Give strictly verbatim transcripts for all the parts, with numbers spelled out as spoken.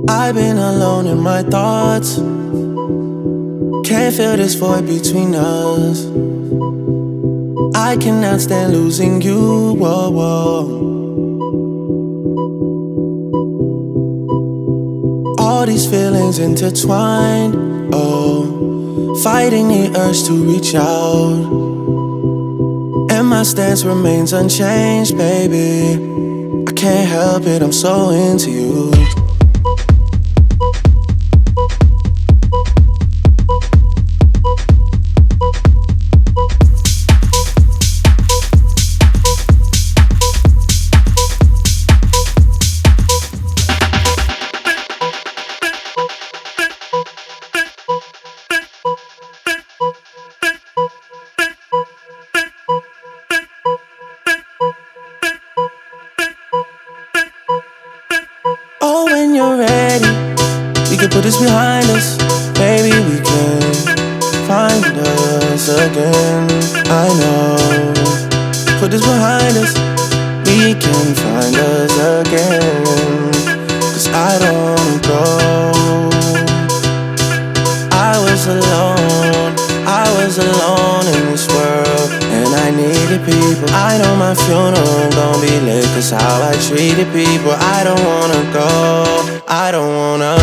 I've been alone in my thoughts. Can't feel this void between us. I cannot stand losing you, whoa, whoa. All these feelings intertwined, oh, fighting the urge to reach out. And my stance remains unchanged, baby. I can't help it, I'm so into you. Oh, when you're ready, we can put this behind us. Baby, we can find us again. I know, put this behind us. We can find us again. Cause I don't wanna go. I was alone, I was alone in this world, and I needed people. I know my funeral gon' be lit, cause how I treated people. I don't wanna go, I don't wanna.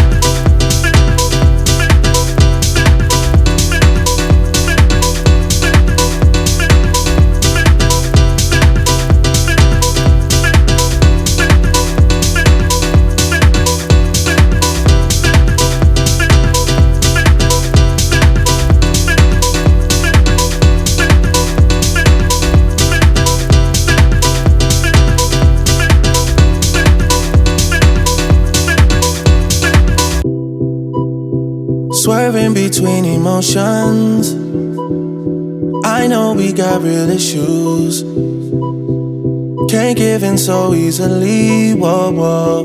Swerving between emotions. I know we got real issues. Can't give in so easily. Whoa, whoa.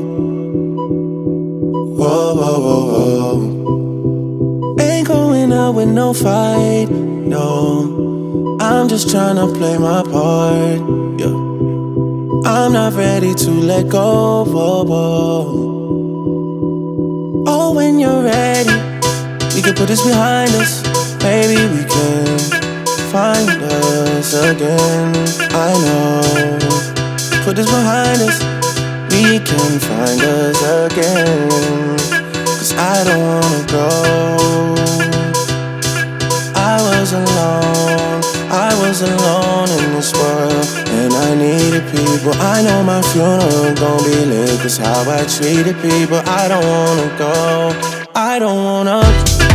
Whoa, whoa, whoa, whoa. Ain't going out with no fight, no. I'm just tryna play my part, yeah. I'm not ready to let go, whoa, whoa. Oh, when you're ready, we can put this behind us. Baby, we can find us again. I know, put this behind us. We can find us again. Cause I don't wanna go. I was alone, I was alone in this world, and I needed people. I know my funeral gon' be lit, cause how I treated people. I don't wanna go, I don't wanna.